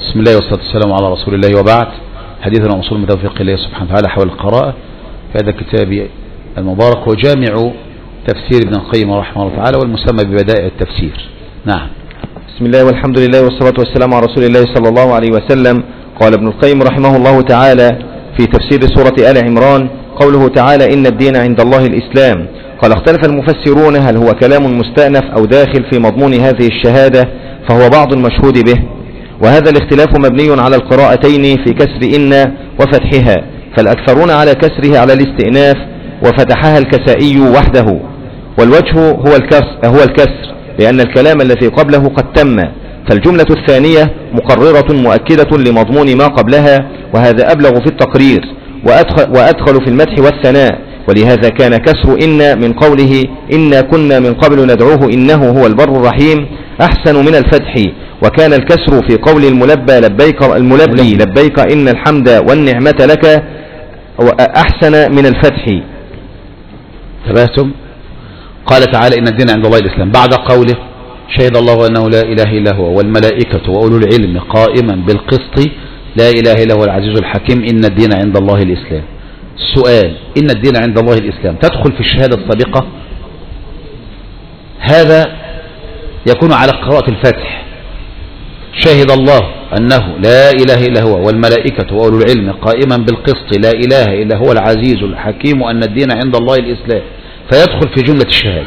بسم الله والصلاة والسلام على رسول الله وبعد. حديثنا موصول من توفيق الله سبحانه وتعالى حول القراءة في هذا الكتاب المبارك وجامع تفسير ابن القيم رحمه الله تعالى والمسمى ببدائع التفسير. نعم. بسم الله والحمد لله والصلاة والسلام على رسول الله صلى الله عليه وسلم. قال ابن القيم رحمه الله تعالى في تفسير سورة آل عمران قوله تعالى إن الدين عند الله الإسلام. قال اختلف المفسرون هل هو كلام مستأنف أو داخل في مضمون هذه الشهادة، فهو بعض المشهود به، وهذا الاختلاف مبني على القراءتين في كسر إن وفتحها، فالأكثرون على كسره على الاستئناف وفتحها الكسائي وحده، والوجه هو الكسر لأن الكلام الذي قبله قد تم، فالجملة الثانية مقررة مؤكدة لمضمون ما قبلها، وهذا أبلغ في التقرير وأدخل في المدح والثناء، ولهذا كان كسر إن من قوله إنا كنا من قبل ندعوه إنه هو البر الرحيم أحسن من الفتح، وكان الكسر في قول الملبي لبيك إن الحمد والنعمة لك أحسن من الفتح. تبهتم؟ قال تعالى إن الدين عند الله الإسلام بعد قوله شهد الله أنه لا إله إلا هو والملائكة وأولو العلم قائما بالقسط لا إله إلا هو العزيز الحكيم إن الدين عند الله الإسلام. السؤال: إن الدين عند الله الإسلام تدخل في الشهادة السابقة؟ هذا يكون على قراءة الفتح. شهد الله أنه لا إله إلا هو والملائكة وأولو العلم قائما بالقسط لا إله إلا هو العزيز الحكيم أن الدين عند الله الإسلام، فيدخل في جملة الشهادة.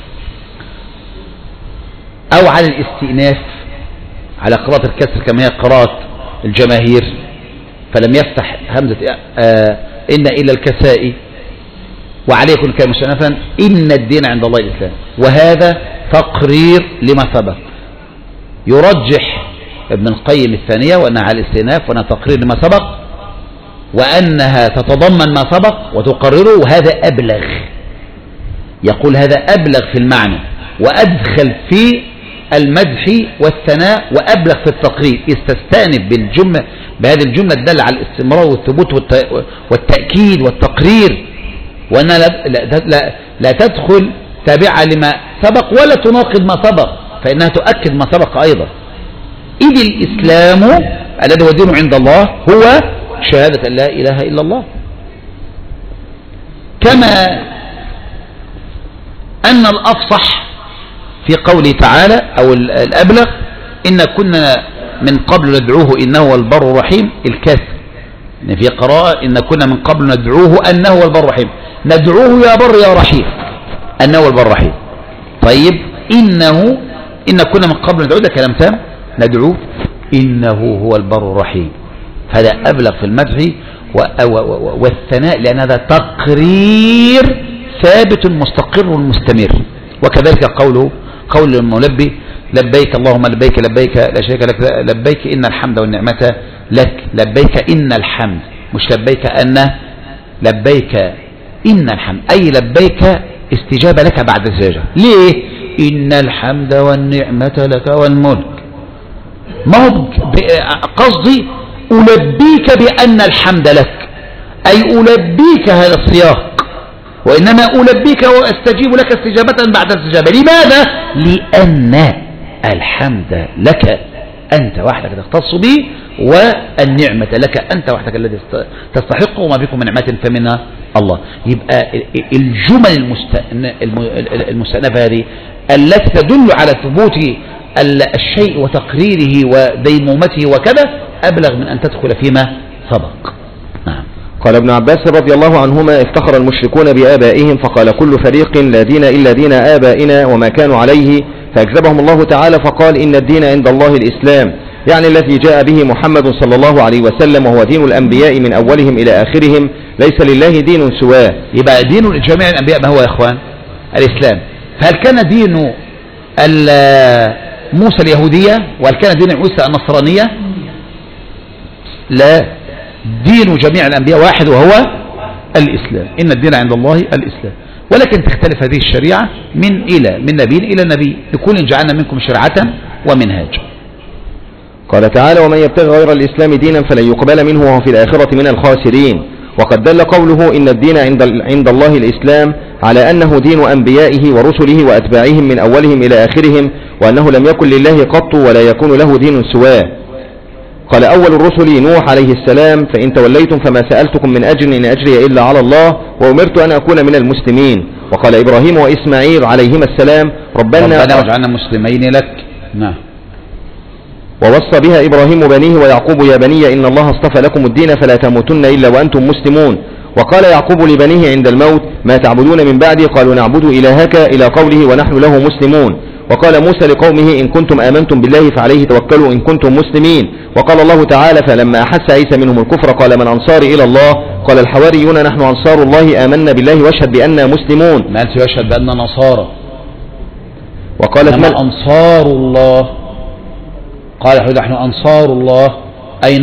أو على الاستئناف على قراءة الكسر كما هي قراءة الجماهير، فلم يفتح همزة إن إلا الكسائي وعليه يكون كان مستأنفا إن الدين عند الله الإسلام، وهذا تقرير لما سبق. يرجح ابن القيم الثانية وأنها على الاستئناف وأنها تقرير لما سبق وأنها تتضمن ما سبق وتقرره، وهذا أبلغ. يقول هذا أبلغ في المعنى وأدخل في المدح والثناء وأبلغ في التقرير، استستأنف بالجملة بهذه الجملة الدالة على الاستمرار والثبوت والتأكيد والتقرير، وأنها لا تدخل تابعة لما سبق ولا تناقض ما سبق، فإنها تؤكد ما سبق أيضا. إذ الإسلام الذي هو دين عند الله هو شهادة أن لا إله إلا الله، كما أن الأفصح في قوله تعالى أو الأبلغ إن كنا من قبل ندعوه إنه هو البر الرحيم الكسر، إن في قراءة إن كنا من قبل ندعوه أنه هو البر الرحيم، ندعوه يا بر يا رحيم أنه هو البر الرحيم. طيب إن كنا من قبل ندعوه، ده كلام تام، ندعوه إنه هو البر الرحيم، هذا أبلغ في المدح والثناء لأن هذا تقرير ثابت مستقر مستمر. وكذلك قول الملبي لبيك اللهم لبيك لبيك لا شريك لك لبيك إن الحمد والنعمة لك، لبيك إن الحمد، مش لبيك أن، لبيك إن الحمد، أي لبيك استجابة لك بعد الزجاجة. ليه؟ إن الحمد والنعمة لك والملك، ما هو قصدي ألبيك بأن الحمد لك، أي ألبيك هذا السياق، وإنما ألبيك وأستجيب لك استجابة بعد استجابة. لماذا؟ لأن الحمد لك أنت وحدك تختص به، والنعمة لك أنت وحدك الذي تستحق، وما بكم من نعمة فمنها الله. يبقى الجمل المستأنفة هذه التي تدل على ثبوت الشيء وتقريره وديمومته وكذا أبلغ من أن تدخل فيما سبق. نعم. قال ابن عباس رضي الله عنهما افتخر المشركون بآبائهم فقال كل فريق لا دين إلا دين آبائنا وما كانوا عليه، فأكذبهم الله تعالى فقال إن الدين عند الله الإسلام، يعني الذي جاء به محمد صلى الله عليه وسلم، وهو دين الأنبياء من أولهم إلى آخرهم، ليس لله دين سواه. يبقى دين جميع الأنبياء ما هو يا إخوان؟ الإسلام. فهل كان دين موسى اليهودية وهل كان دين عيسى النصرانية؟ لا، دين جميع الأنبياء واحد وهو الإسلام. إن الدين عند الله الإسلام، ولكن تختلف هذه الشريعة من نبي إلى نبي، لكل جعلنا منكم شرعة ومنهاجا. قال تعالى ومن يبتغي غير الإسلام دينا فلن يقبل منه وهو في الآخرة من الخاسرين. وقد دل قوله إن الدين عند الله الإسلام على أنه دين أنبيائه ورسله وأتباعهم من أولهم إلى آخرهم، وأنه لم يكن لله قط ولا يكون له دين سواه. قال أول الرسل نوح عليه السلام فإن توليتم فما سألتكم من أجر إن أجري إلا على الله وأمرت أن أكون من المسلمين. وقال إبراهيم وإسماعيل عليهما السلام ربنا واجعلنا مسلمين لك. نعم. ووصى بها إبراهيم بنيه ويعقوب يا بني إن الله اصطفى لكم الدين فلا تموتن إلا وأنتم مسلمون. وقال يعقوب لبنيه عند الموت ما تعبدون من بعدي قالوا نعبد إلهك إلى قوله ونحن له مسلمون. وقال موسى لقومه إن كنتم آمنتم بالله فعليه توكلوا إن كنتم مسلمين. وقال الله تعالى فلما أحس عيسى منهم الكفر قال من أنصاري إلى الله قال الحواريون نحن أنصار الله آمنا بالله واشهد بأننا مسلمون. ما أنت يشهد بأننا نصارى. وقالت من أنصار الله قال نحن أنصار الله أي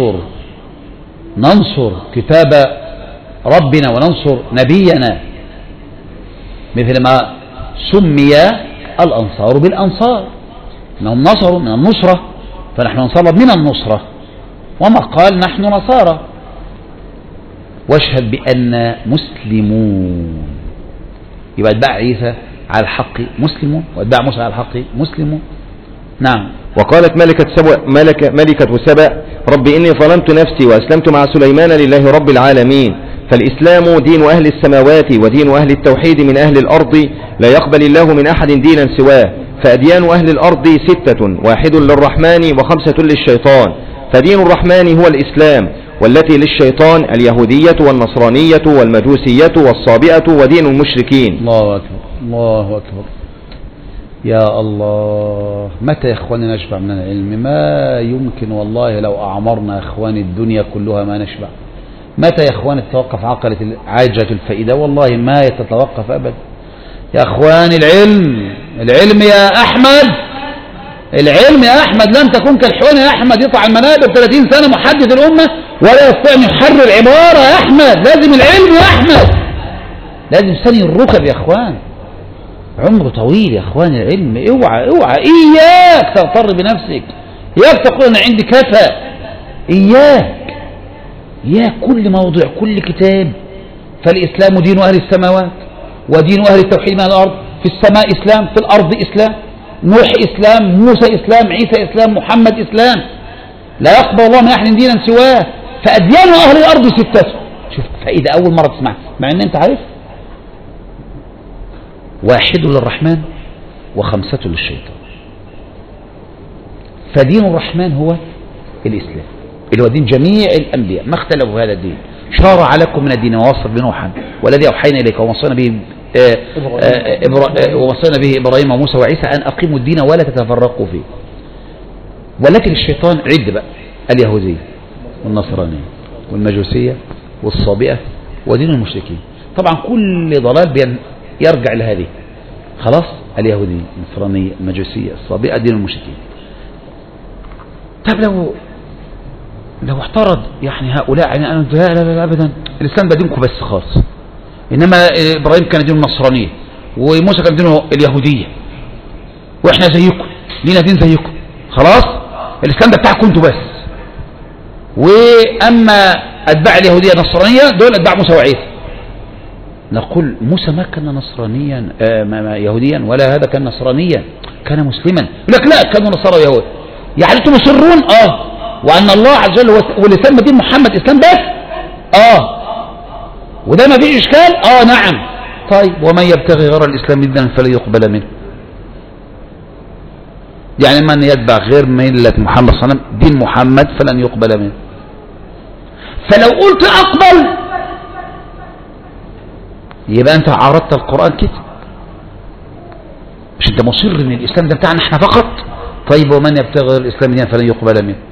ننصر كتاب ربنا وننصر نبينا مثل ما سمي الأنصار بالأنصار إنهم نصروا من النصرة فنحن ننصر من النصرة وما قال نحن نصارى. واشهد بأن مسلمون يبقى اتباع عيسى على الحق مسلمون واتباع موسى على الحق مسلمون. نعم. وقالت ملكة سبأ رب إني ظلمت نفسي وأسلمت مع سليمان لله رب العالمين. فالإسلام دين أهل السماوات ودين أهل التوحيد من أهل الأرض لا يقبل الله من أحد دينا سواه. فأديان أهل الأرض 6 واحد للرحمن و5 للشيطان. فدين الرحمن هو الإسلام والتي للشيطان اليهودية والنصرانية والمجوسية والصابئة ودين المشركين. الله أكبر الله أكبر. يا الله متى يا إخواني نشبع من العلم؟ ما يمكن والله لو أعمرنا إخواني الدنيا كلها ما نشبع. متى يا إخواني تتوقف عاجة الفائدة؟ والله ما يتتوقف أبدا يا إخواني. العلم يا أحمد، العلم يا أحمد لم تكن كالحيوان يا أحمد يطلع المنابر 30 سنة محدث الأمة ولا يستطيع أن يحرر عبارة يا أحمد. لازم العلم يا أحمد، لازم ثاني الركب يا إخوان. عمره طويل يا إخوان العلم. اوعى إياك تغتر بنفسك، إياك تقول أنا عندي كفى، إياك كل موضوع كل كتاب. فالإسلام دين أهل السماوات ودين أهل التوحيد من الأرض. في السماء إسلام، في الأرض إسلام. نوح إسلام، موسى إسلام، عيسى إسلام، محمد إسلام. لا يقبل الله من أحد دينا سواه. فأديان أهل الأرض 6. شوف فإذا أول مرة تسمع مع أن أنت عارف 1 للرحمن و5 للشيطان. فدين الرحمن هو الإسلام اللي هو دين جميع الأنبياء ما اختلفوا هذا الدين. شرع لكم من الدين ووصف بنوحا والذي أوحينا إليك ووصينا به إبراهيم وموسى وعيسى أن أقيموا الدين ولا تتفرقوا فيه. ولكن الشيطان عد بقى اليهودية والنصرانية والمجوسية والصابئة ودين المشركين. طبعا كل ضلال يرجع لهذه خلاص. اليهودية النصرانية المجوسية الصابئة دين المشركين. طب لو اعترض يعني هؤلاء يعني أنا لا أبدا الإسلام ده دينكم بس خالص، إنما إبراهيم كان دينه النصرانية وموسى كان دينه اليهودية وإحنا زيكم لينا دين زيكم خلاص. الإسلام ده بتاعكم انتوا بس. وأما أتباع اليهودية النصرانية دول أتباع موسى وعيسى. نقول موسى ما كان نصرانيا يهوديا ولا هذا كان نصرانيا، كان مسلما. يقول لك لا كانوا نصارى ويهود. يعني انتم مصرون وأن الله عز وجل واللي سمى دين محمد إسلام بس وده ما فيه إشكال نعم. طيب ومن يبتغي غير الإسلام دينا فلا يقبل منه. يعني من يتبع غير ملة محمد صلى الله عليه وسلم دين محمد فلن يقبل منه. فلو قلت أقبل يبقى أنت عارضت القرآن كده، مش أنت مصر إن الإسلام ده بتاعنا احنا فقط. طيب ومن يبتغي غير الإسلام دينا فلن يقبل منه.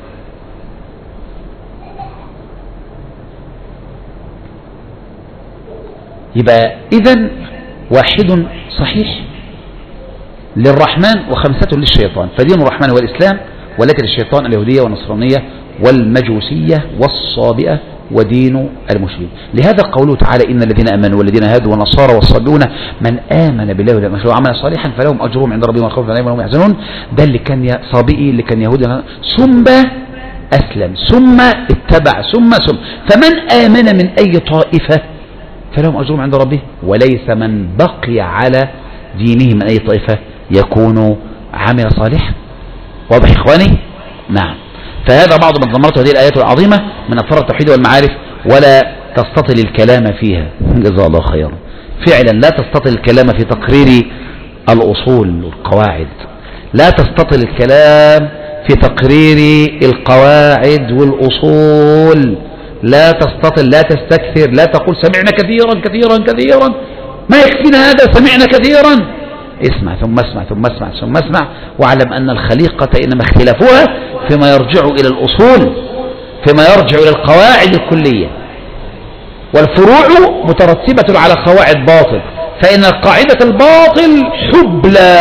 يبقى إذن 1 صحيح للرحمن و5 للشيطان. فدين الرحمن هو الإسلام ولكن الشيطان اليهودية والنصرانية والمجوسية والصابئة ودين المشركين. لهذا قوله تعالى إن الذين آمنوا والذين هادوا والنصارى والصابئون من آمن بالله واليوم الآخر وعمل صالحا فلهم أجرهم عند ربهم ولا خوف عليهم ولا هم يحزنون. ده اللي كان صابئي اللي كان يهودي ثم أسلم ثم اتبع ثم فمن آمن من أي طائفة فلهم أجرهم عند ربه وليس من بقي على دينه من أي طائفة يكون عمل صالحا. واضح إخواني؟ نعم. فهذا بعض ما ضمنته هذه الآيات العظيمة من أسرار التوحيد والمعارف. ولا تستطل الكلام فيها، جزاه الله خيرا. فعلا لا تستطل الكلام في تقرير الأصول والقواعد، لا تستطل الكلام في تقرير القواعد والأصول، لا تستطل، لا تستكثر، لا تقول سمعنا كثيرا كثيرا كثيرا، ما يكفينا هذا، سمعنا كثيرا. اسمع ثم اسمع ثم اسمع ثم اسمع، واعلم أن الخليقة إنما اختلافها فيما يرجع إلى الأصول، فيما يرجع إلى القواعد الكلية، والفروع مترتبة على قواعد باطل، فإن قاعدة الباطل حبلى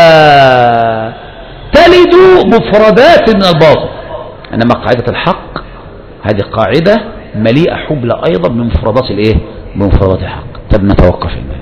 تلد مفردات من الباطل، إنما قاعدة الحق هذه قاعدة مليئة حبلى أيضا من مفردات الإيه؟ من مفردات الحق. طب نتوقف هنا.